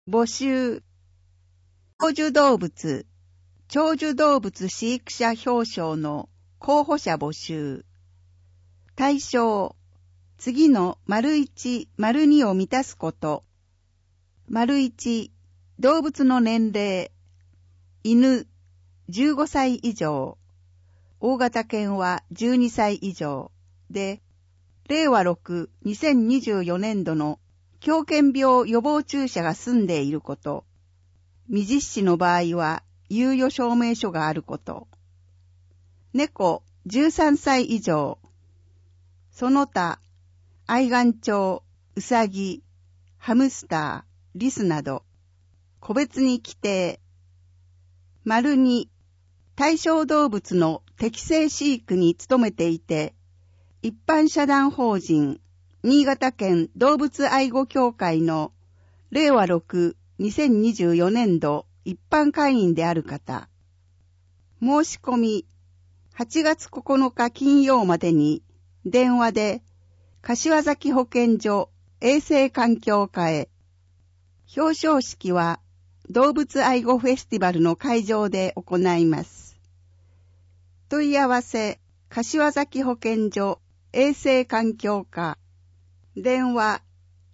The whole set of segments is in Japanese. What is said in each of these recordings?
募集。長寿動物飼育者表彰の候補者募集。対象。次の1、2を満たすこと。1、動物の年齢。犬、15歳以上。大型犬は12歳以上。で、令和6、2024年度の狂犬病予防注射が済んでいること。未実施の場合は、猶予証明書があること。猫、13歳以上。その他、愛玩鳥、ウサギ、ハムスター、リスなど、個別に規定。2、対象動物の適正飼育に努めていて、一般社団法人、新潟県動物愛護協会の令和6、2024年度一般会員である方。申し込み、8月9日金曜までに電話で柏崎保健所衛生環境課へ。表彰式は動物愛護フェスティバルの会場で行います。問い合わせ、柏崎保健所衛生環境課。電話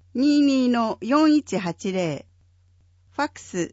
22-4180。ファックス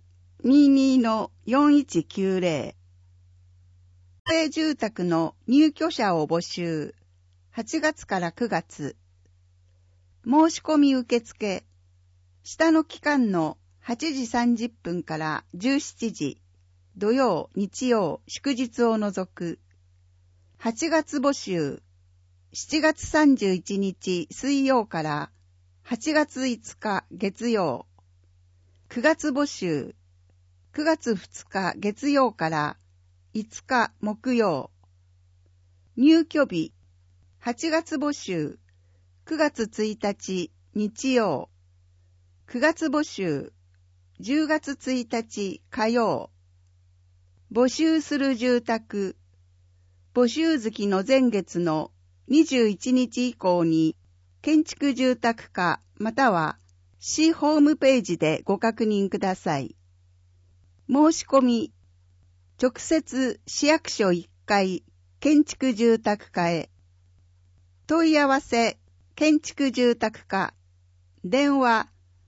22-4190。公営住宅の入居者を募集。8月から9月。申し込み受付。下の期間の8時30分から17時。土曜、日曜、祝日を除く。8月募集。7月31日水曜から8月5日月曜。9月募集。9月2日月曜から5日木曜。入居日。8月募集。9月1日日曜。9月募集。10月1日火曜。募集する住宅。募集月の前月の21日以降に建築住宅課または市ホームページでご確認ください。申し込み。直接市役所1階建築住宅課へ。問い合わせ建築住宅課。電話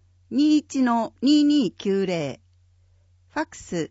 21-2290。ファックス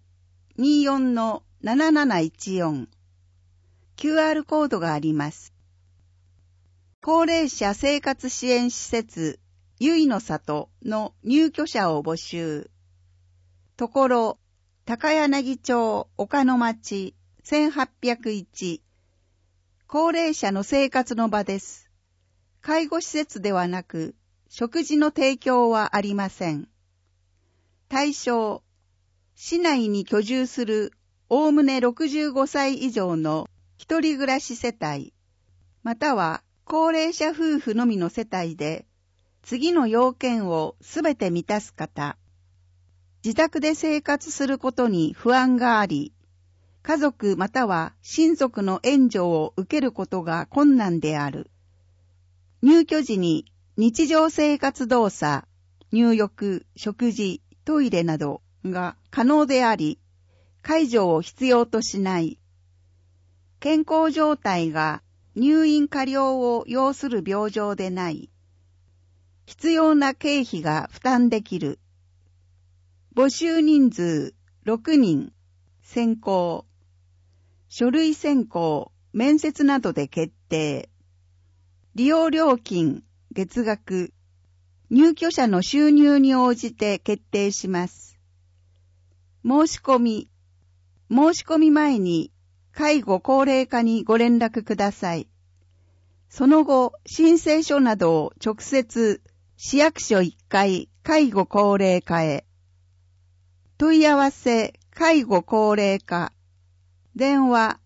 24-7714。QR コードがあります。高齢者生活支援施設ゆいの里の入居者を募集。ところ、高柳町岡野町1801。高齢者の生活の場です。介護施設ではなく、食事の提供はありません。対象、市内に居住するおおむね65歳以上の一人暮らし世帯、または高齢者夫婦のみの世帯で、次の要件をすべて満たす方。自宅で生活することに不安があり、家族または親族の援助を受けることが困難である。入居時に日常生活動作、入浴、食事、トイレなどが可能であり、介助を必要としない。健康状態が入院加療を要する病状でない。必要な経費が負担できる。募集人数6人。選考。書類選考、面接などで決定。利用料金、月額。入居者の収入に応じて決定します。申し込み前に介護高齢課にご連絡ください。その後、申請書などを直接市役所1階介護高齢課へ。問い合わせ介護高齢課。電話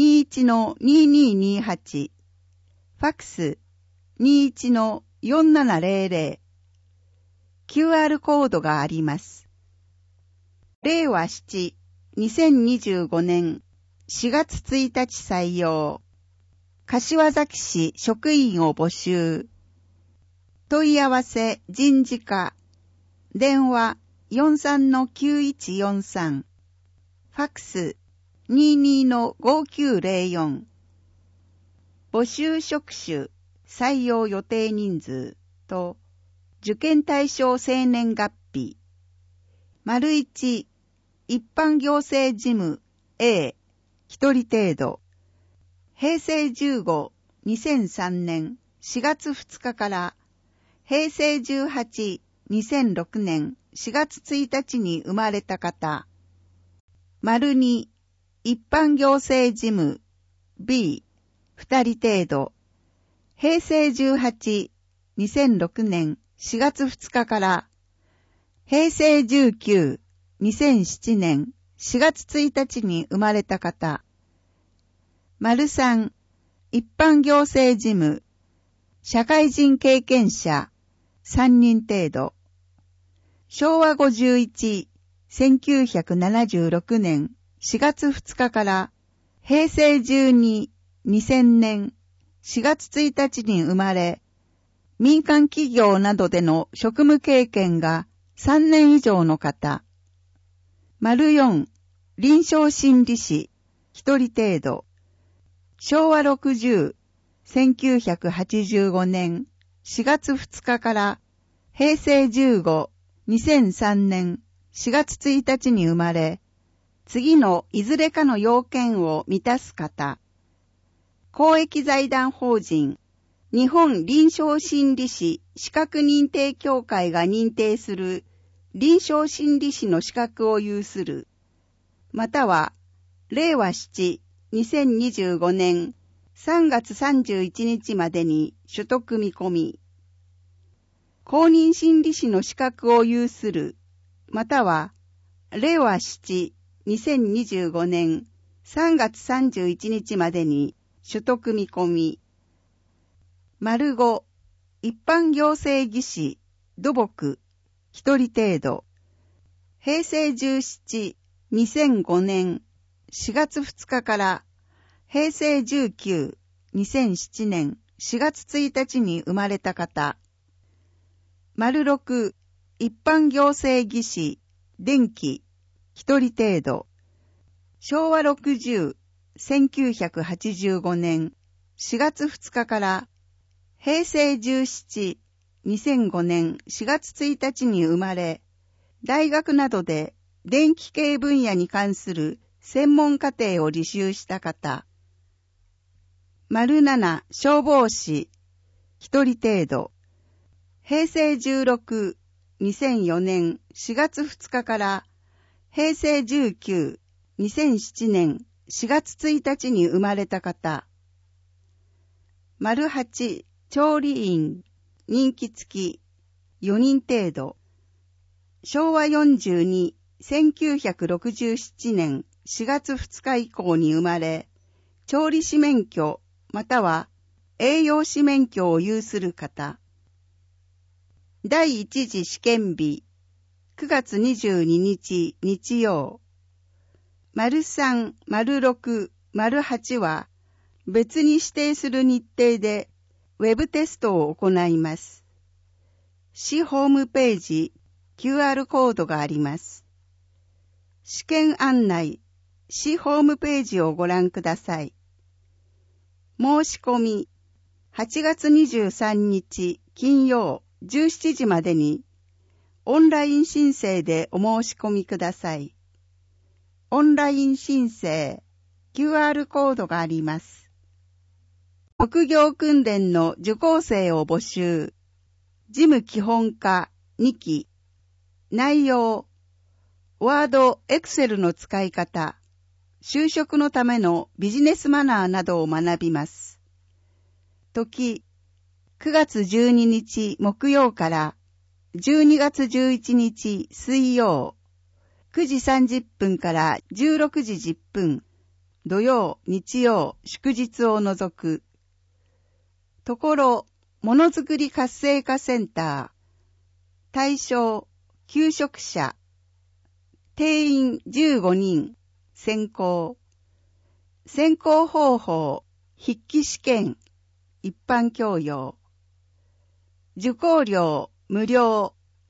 21-2228。ファックス 21-4700。QR コードがあります。令和7、2025年4月1日採用。柏崎市職員を募集。問い合わせ人事課。電話 43-9143。ファックス 22-5904。募集職種、採用予定人数と、受験対象生年月日。1、一般行政事務 A、1人程度。平成15、2003年4月2日から平成18、2006年4月1日に生まれた方。2、一般行政事務 B、2人程度。平成18、2006年4月2日から平成19、2007年4月1日に生まれた方。3、一般行政事務、社会人経験者3人程度。昭和51、1976年4月2日から平成12、2000年4月1日に生まれ、民間企業などでの職務経験が3年以上の方。4、臨床心理士1人程度。昭和60、1985年4月2日から平成15、2003年4月1日に生まれ、次のいずれかの要件を満たす方。公益財団法人日本臨床心理士資格認定協会が認定する臨床心理士の資格を有する。または、令和7、2025年3月31日までに取得見込み。公認心理士の資格を有する。または、令和7、2025年3月31日までに取得見込み。5、一般行政技師、土木、1人程度。平成17、2005年4月2日から平成19、2007年4月1日に生まれた方。6、一般行政技師、電気、1人程度。昭和60、1985年4月2日から平成17、2005年4月1日に生まれ、大学などで電気系分野に関する専門課程を履修した方。7、消防士、1人程度。平成16、2004年4月2日から平成19、2007年4月1日に生まれた方。8、調理員、任期付き、4人程度。昭和42、1967年4月2日以降に生まれ、調理師免許または栄養士免許を有する方。第一次試験日、9月22日日曜。03、06、08は別に指定する日程でウェブテストを行います。市ホームページ、QR コードがあります。試験案内、市ホームページをご覧ください。申し込み、8月23日金曜17時までにオンライン申請でお申し込みください。オンライン申請、QR コードがあります。職業訓練の受講生を募集。事務基本科2期。内容、ワード、エクセルの使い方、就職のためのビジネスマナーなどを学びます。時、9月12日木曜から12月11日水曜、9時30分から16時10分、土曜、日曜、祝日を除く。ところ、ものづくり活性化センター。対象、求職者。定員15人。選考。選考方法、筆記試験。一般教養。受講料、無料。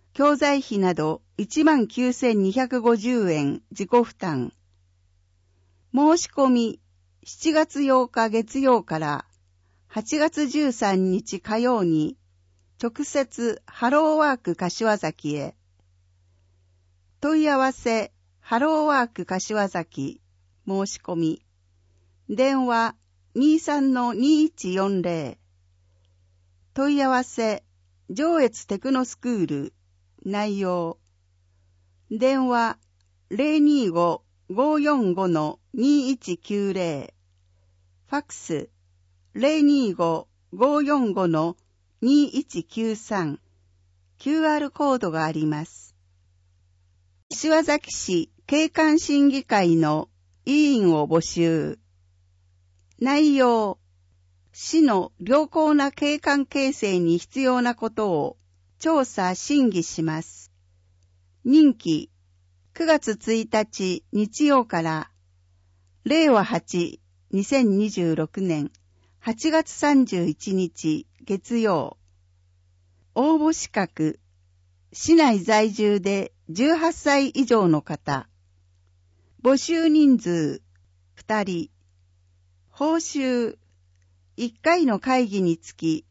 教材費など 19,250 円自己負担。申し込み7月8日月曜から8月13日火曜に直接ハローワーク柏崎へ。問い合わせハローワーク柏崎申し込み。電話 23-2140。問い合わせ上越テクノスクール内容。電話 025-545-2190。ファックス 025-545-2193。QR コードがあります。柏崎市景観審議会の委員を募集。内容。市の良好な景観形成に必要なことを調査審議します。任期9月1日日曜から令和8-2026年8月31日月曜。応募資格市内在住で18歳以上の方。募集人数2人。報酬1回の会議につき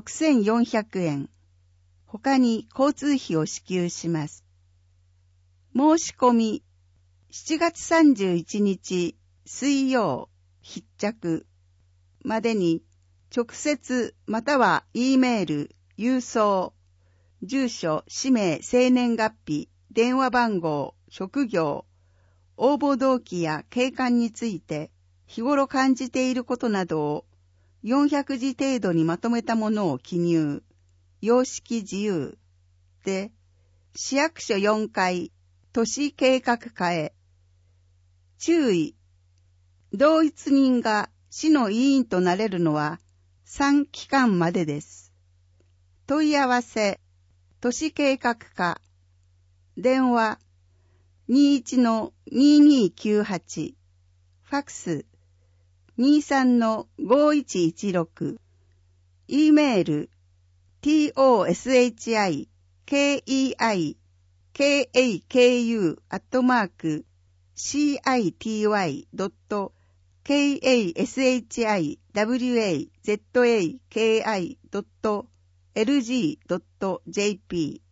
6400円。他に交通費を支給します。申し込み7月31日水曜必着までに直接または E メール、郵送、住所、氏名、生年月日、電話番号、職業、応募動機や景観について日頃感じていることなどを400字程度にまとめたものを記入。様式自由。で、市役所4階、都市計画課へ。注意。同一人が市の委員となれるのは3期間までです。問い合わせ、都市計画課。電話、21-2298。ファックス、23-5116。E メール、toshiki.kei.kyi.kashwazaki.lg.jp。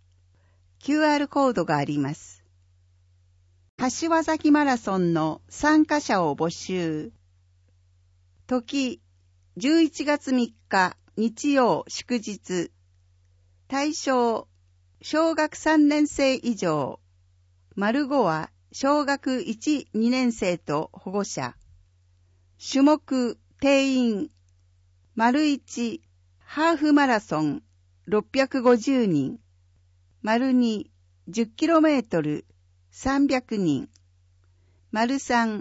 QR コードがあります。柏崎マラソンの参加者を募集。時、11月3日日曜祝日。対象、小学3年生以上。丸5は小学1、2年生と保護者。種目、定員。丸1、ハーフマラソン、650人。丸2、10km、300人。丸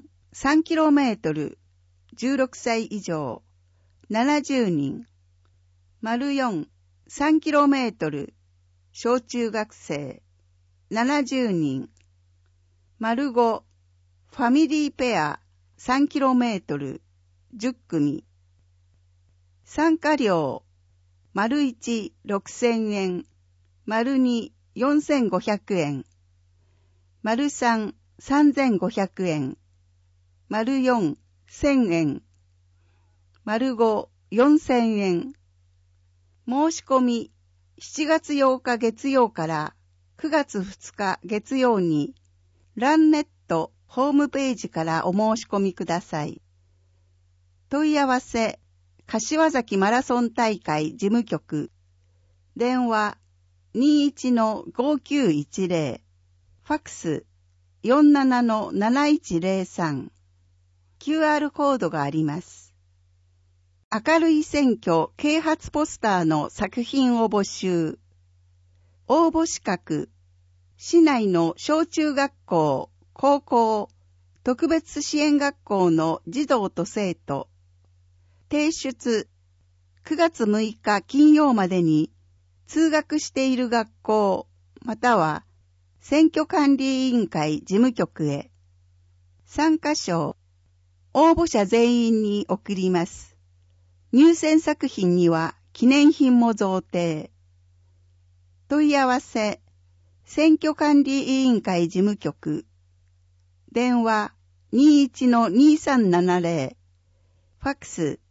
3、3km、16歳以上、70人。丸4、3km、小中学生、70人。丸5、ファミリーペア、3km、10組。参加料、丸1、6000円、丸2、4500円、丸3、3500円、丸4、1000円、丸5、4000円。申し込み、7月8日月曜から9月2日月曜に、ランネットホームページからお申し込みください。問い合わせ、柏崎マラソン大会事務局。電話、21-5910。ファックス、47-7103。QR コードがあります。明るい選挙啓発ポスターの作品を募集。応募資格、市内の小中学校、高校、特別支援学校の児童と生徒。提出、9月6日金曜までに通学している学校、または選挙管理委員会事務局へ。参加賞、応募者全員に送ります。入選作品には記念品も贈呈。問い合わせ、 選挙管理委員会事務局、電話 21-2370、ファックス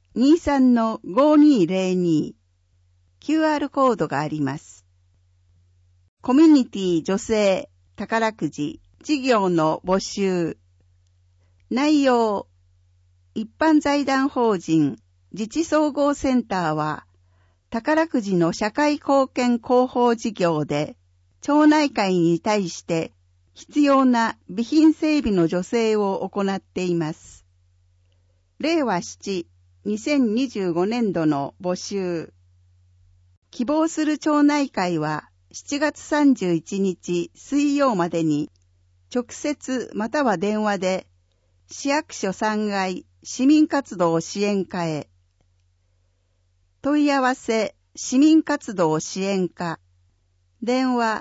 23-5202、QR コードがあります。コミュニティ女性宝くじ事業の募集。内容、一般財団法人自治総合センターは、宝くじの社会貢献広報事業で、町内会に対して必要な備品整備の助成を行っています。令和7、2025年度の募集。希望する町内会は7月31日水曜までに直接または電話で市役所3階市民活動支援課へ。問い合わせ市民活動支援課。電話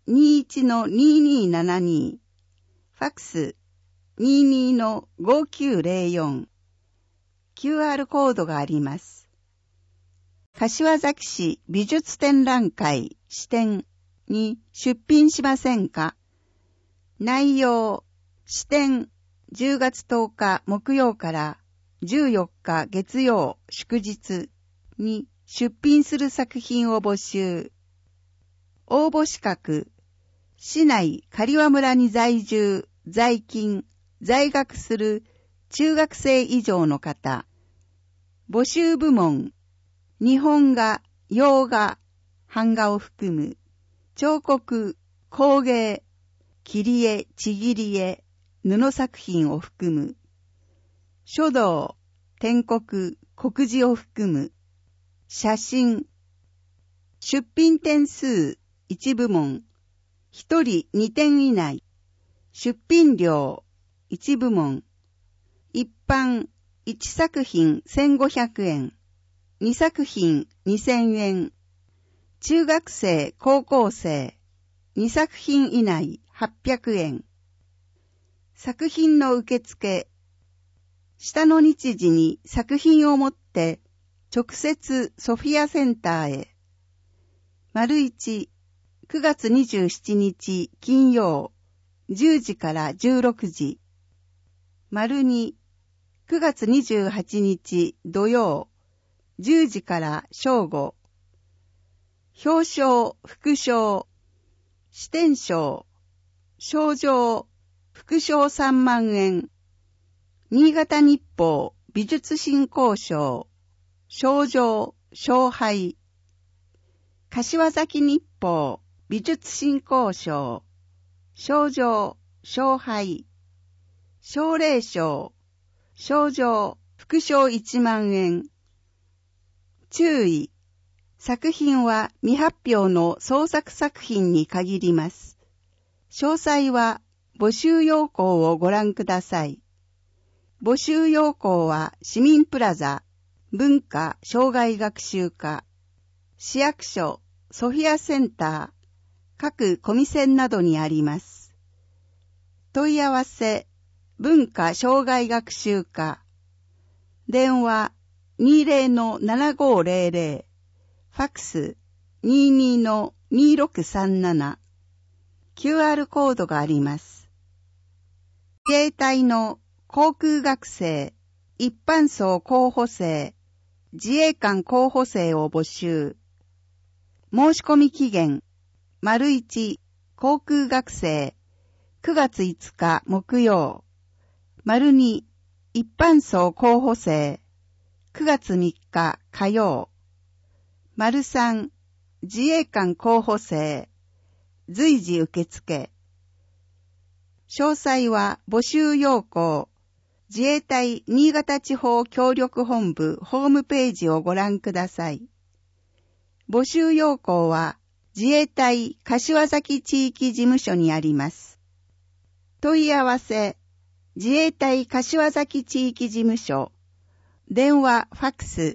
21-2272。ファックス 22-5904。QR コードがあります。柏崎市美術展覧会支店に出品しませんか？内容、支店10月10日木曜から14日月曜祝日に出品する作品を募集。応募資格、市内刈羽村に在住、在勤、在学する中学生以上の方。募集部門、日本画、洋画、版画を含む、彫刻、工芸、切り絵、ちぎり絵、布作品を含む、書道、篆刻、刻字を含む、写真、出品点数1部門、1人2点以内、出品料1部門、一般1作品1500円、2作品2000円、中学生、高校生、2作品以内800円。作品の受付、下の日時に作品を持って直接ソフィアセンターへ。1、9月27日金曜、10時から16時。2、9月28日土曜、10時から正午。表彰、副賞、支店賞、賞状、副賞3万円。新潟日報美術振興賞、賞状、賞杯。柏崎日報美術振興賞、賞状、賞杯。奨励賞、賞状、副賞1万円。注意。作品は未発表の創作作品に限ります。詳細は募集要項をご覧ください。募集要項は市民プラザ、文化・障害学習課、市役所、ソフィアセンター、各コミセンなどにあります。問い合わせ、文化・障害学習課、電話 20-7500、ファックス 22-2637、QR コードがあります。自衛隊の航空学生、一般層候補生、自衛官候補生を募集。申し込み期限、1、航空学生、9月5日木曜。2、一般層候補生、9月3日火曜。3、自衛官候補生、随時受付。詳細は募集要項、自衛隊新潟地方協力本部ホームページをご覧ください。募集要項は自衛隊柏崎地域事務所にあります。問い合わせ、自衛隊柏崎地域事務所、電話ファックス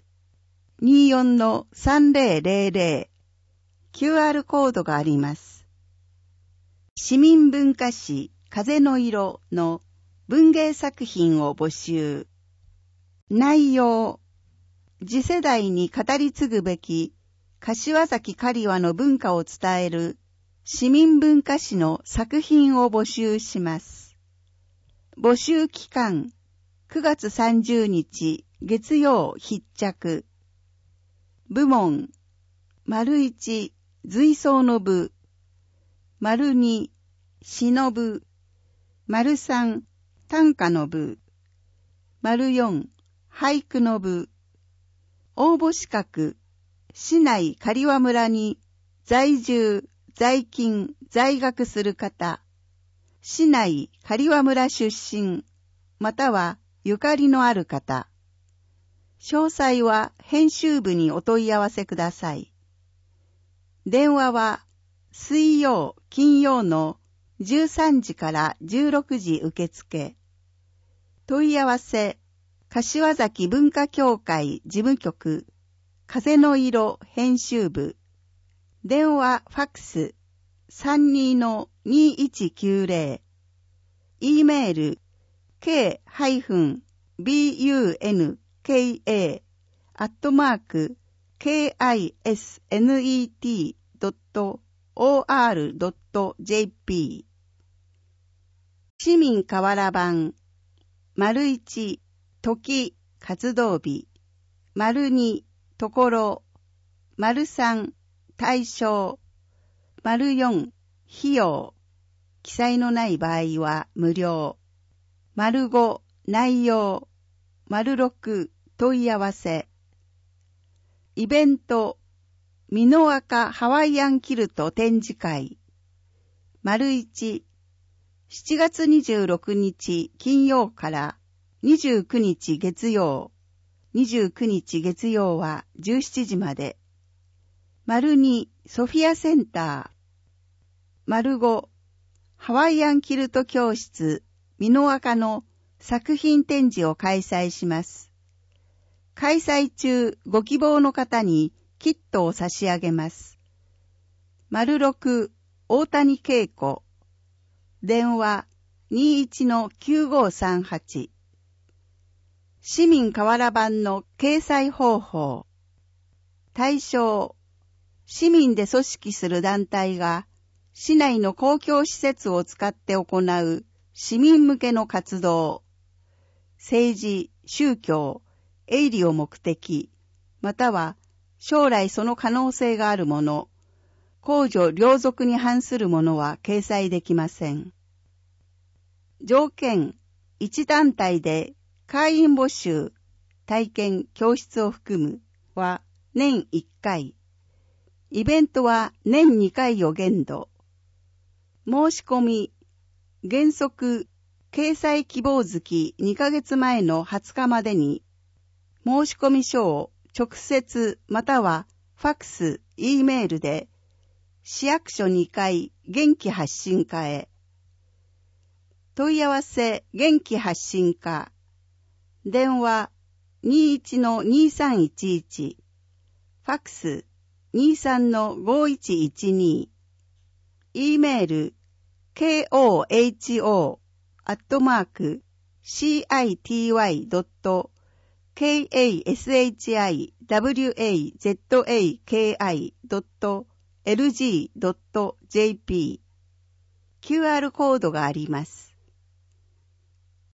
24-3000、QR コードがあります。市民文化史風の色の文芸作品を募集。内容、次世代に語り継ぐべき柏崎刈羽の文化を伝える市民文化史の作品を募集します。募集期間、9月30日月曜必着。部門、1、随想の部、2、詩の部、3、短歌の部、4、俳句の部。応募資格、市内刈羽村に在住、在勤、在学する方、市内刈羽村出身、またはゆかりのある方。詳細は編集部にお問い合わせください。電話は水曜、金曜の13時から16時受付。問い合わせ、柏崎文化協会事務局、風の色編集部。電話ファックス 32-2190。E メール k-bunka@kisnet.or.jp。 市民河原版 1、時、活動日、2、ところ、3、対象、4、費用、記載のない場合は無料、5、内容、6、問い合わせ。イベント、美濃赤ハワイアンキルト展示会、1、7月26日金曜から29日月曜。29日月曜は17時まで。2、ソフィアセンター。5、ハワイアンキルト教室、美濃赤の作品展示を開催します。開催中、ご希望の方にキットを差し上げます。6、大谷恵子。電話 21-9538。市民河原版の掲載方法。対象、市民で組織する団体が市内の公共施設を使って行う市民向けの活動。政治、宗教、営利を目的、または将来その可能性があるもの、公序良俗に反するものは掲載できません。条件、1団体で会員募集、体験、教室を含むは年1回。イベントは年2回を限度。申し込み、原則、掲載希望月2ヶ月前の20日までに、申し込み書を直接またはファックス、E メールで、市役所2階元気発信課へ。問い合わせ元気発信課。電話 21-2311。ファックス 23-5112。E メール koho@kashywazaki.lg.jp。QR コードがあります。